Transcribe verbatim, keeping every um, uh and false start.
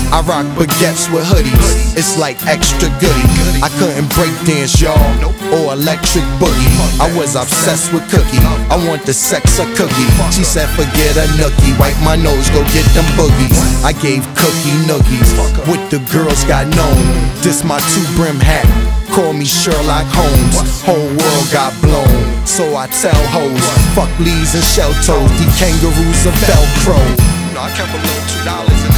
I rock baguettes with hoodies, it's like extra goody. I couldn't break dance, y'all, or electric boogie. I was obsessed with Cookie, I want the sex of Cookie. She said forget a nookie, wipe my nose, go get them boogies. I gave Cookie noogies, what the girls got known. This my two brim hat, call me Sherlock Holmes. Whole world got blown, so I tell hoes, fuck Lees and shell toes. These kangaroos are Velcro. No, I kept a little two dollars in